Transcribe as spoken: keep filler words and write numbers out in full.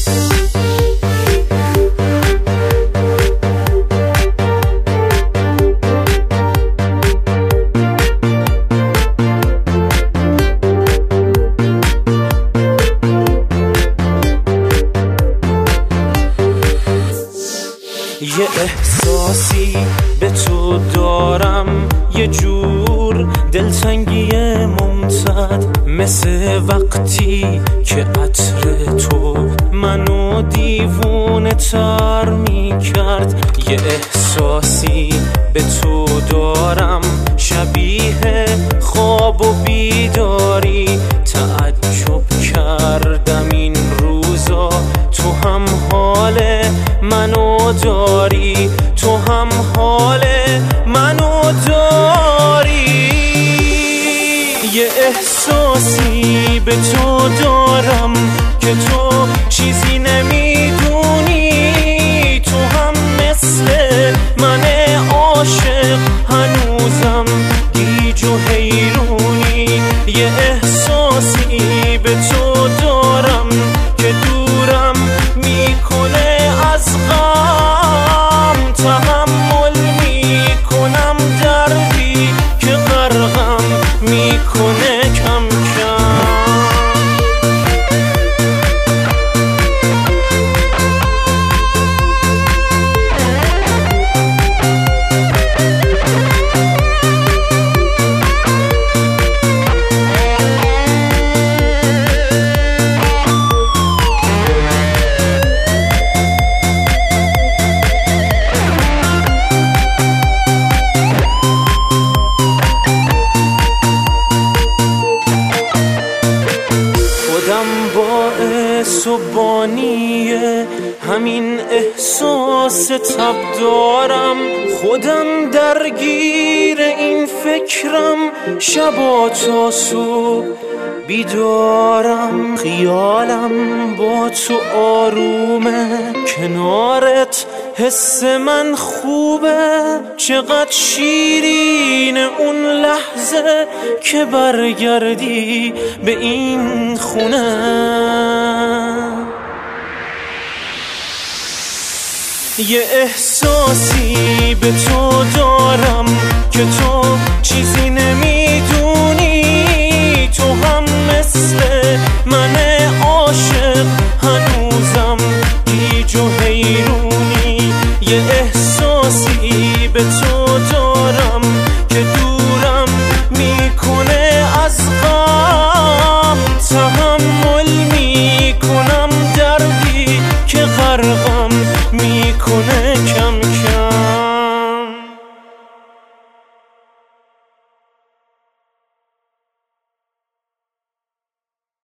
یه احساسی به تو دارم، یه جور دلتنگی ممتد، مثل وقتی که عطر تو منو دیوونه تر می کرد. یه احساسی به تو دارم، شبیه خواب و بیداری. تعجب کردم این روزا تو هم حال منو داری، تو هم حال منو داری. یه احساسی به تو دارم که تو چیزی نمیدونی، تو هم مثل من عاشق هنوزم گیج و حیرونی. یه احساسی به تو دارم که دورم میکنه از غم، تحمل میکنم دردی که غرقم میکنه کم کم. باعث و بانیه همین احساس تب دارم، خودم درگیر این فکرم، شبا تا صبح بیدارم. خیالم با تو آرومه، کنارت حس من خوبه. چقدر شیرین اون لحظه که برگردی به این خونه. یه احساسی به تو دارم که تو چیزی نمی